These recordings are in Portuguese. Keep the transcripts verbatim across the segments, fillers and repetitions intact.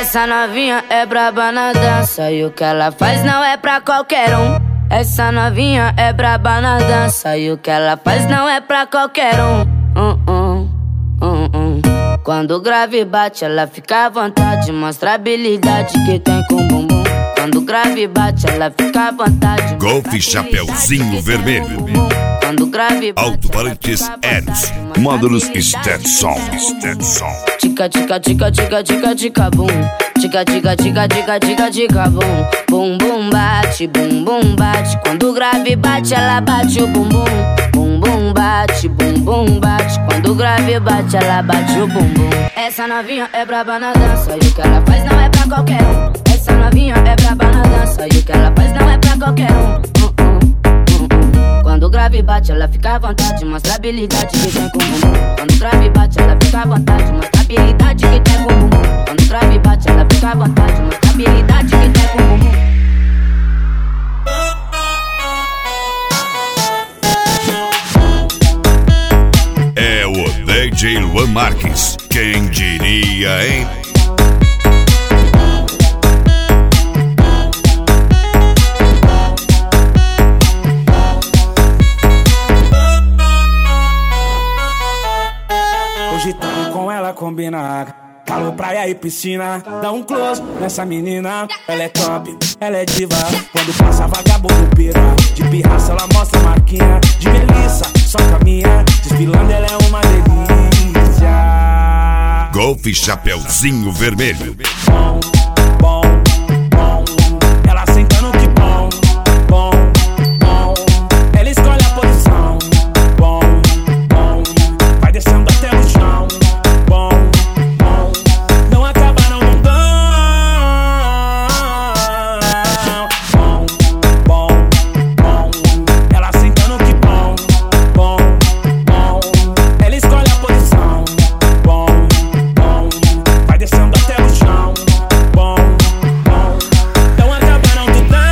Essa novinha é braba na dança e o que ela faz não é pra qualquer um. Essa novinha é braba na dança e o que ela faz não é pra qualquer um. Uh -uh, uh -uh. Quando o grave bate, ela fica à vontade, mostra a habilidade que tem com o bumbum. Quando o grave bate, ela fica à vontade. Golf Chapeuzinho Vermelho. Quando o grave bate, Alto-falantes Eros. Módulos Stetson. Stetson. Tica, tica, tica, tica, tica, tica, bum. Tica, tica, tica, tica, tica, tica, bum. Bum, bum, bate, bum, bum, bate. Quando o grave bate, ela bate o bumbum. Bum, bum, bate, bum, bum, bate. Quando o grave bate, ela bate o bumbum. Essa novinha é braba na dança e o que ela faz não é pra qualquer um. Essa novinha é braba na dança e o que ela faz não é pra qualquer um. Uh -uh, uh -uh. Quando o grave bate, ela fica à vontade, mostra a habilidade que tem com o bumbum. Quando o grave bate, ela fica à vontade, mostra a habilidade que tem com o bumbum. Quando o grave bate, ela fica à vontade, mostra a habilidade que tem com o bumbum. É o D J Luan Marques. Quem diria, hein? Hoje tamo com ela combinada, calor, praia e piscina. Dá um close nessa menina, ela é top, ela é diva. Quando passa vagabundo pira, de pirraça ela mostra a marquinha. De Melissa, só caminha, desfilando ela é uma delícia. Golf Chapeuzinho Vermelho. Bom, bom, bom, ela sentando que bom, bom, bom. Ela escolhe a posição, bom, bom. Vai descendo até o chão, bom, bom. Não acaba não, não dão. Bom, bom, bom. Ela sentando que bom, bom, bom. Ela escolhe a posição, bom, bom. Vai descendo até o chão, bom, bom. Não acaba não, não dão.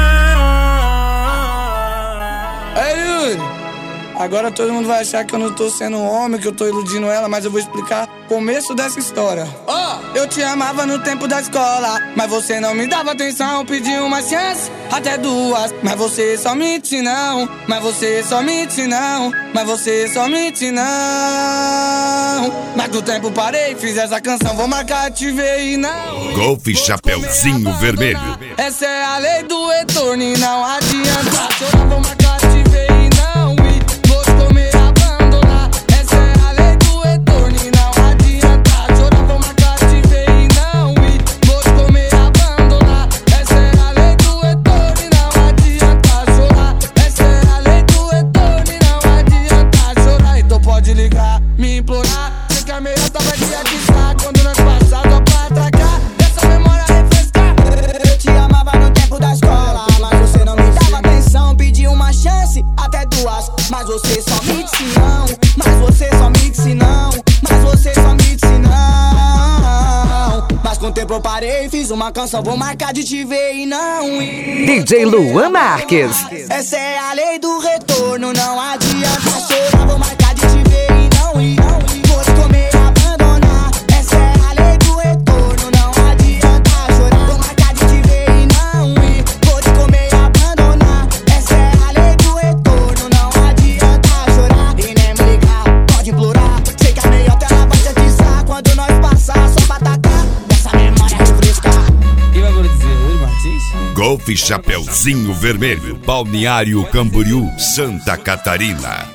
Ei, Yuri, agora todo mundo vai achar que eu não tô sendo um homem, que eu tô iludindo ela, mas eu vou explicar o começo dessa história. Ó, oh, eu te amava no tempo da escola, mas você não me dava atenção. Pedi uma chance, até duas, mas você só mente não. Mas você só mente não. Mas você só mente não. Mas do tempo parei, fiz essa canção, vou marcar, te ver e não. Golf Chapeuzinho Vermelho. Essa é a lei do retorno e não adianta chorar, vou marcar, te ver e não ir. Vou te comer, abandonar. Essa é a lei do retorno e não adianta chorar, vou marcar, te ver e não ir. Vou te comer, abandonar. Essa é a lei do retorno e não adianta chorar. Essa é a lei do retorno e não adianta chorar. Então pode ligar, me implorar. Sei que a melhor tá vai te atizar quando nós passar só pra atracar. Essa memória refrescar. Eu te amava no tempo da escola, mas você não me dava atenção. Pedi uma chance, até duas, mas você só me disse não. Mas você só me disse não. Mas você só me disse não. Mas com o tempo eu parei, fiz uma canção, vou marcar de te ver e não ir. D J Luan Marques. Essa é a lei do retorno, não adianta chorar, vou marcar de te ver e não ir. Vou te comer, abandonar. Essa é a lei do retorno, não adianta chorar, vou marcar de te ver e não ir. Vou te comer, abandonar. Essa é a lei do retorno, não adianta chorar e nem me ligar, pode implorar. Sei que a meiota ela vai te atizar quando nós passar só pra atacar. Essa memória refrescar. E vai dizer, Yuri Martins? Golf Chapeuzinho Vermelho. Balneário Camboriú, Santa Catarina.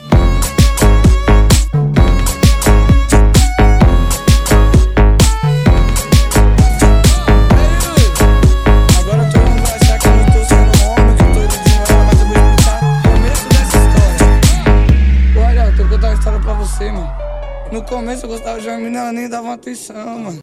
Agora todo mundo vai achar que eu não tô sendo um homem, que eu tô iludindo ela, mas eu vou explicar o começo dessa história. Olha, eu tenho que contar uma história pra você, mano. No começo eu gostava de uma menina, ela nem dava uma atenção, mano.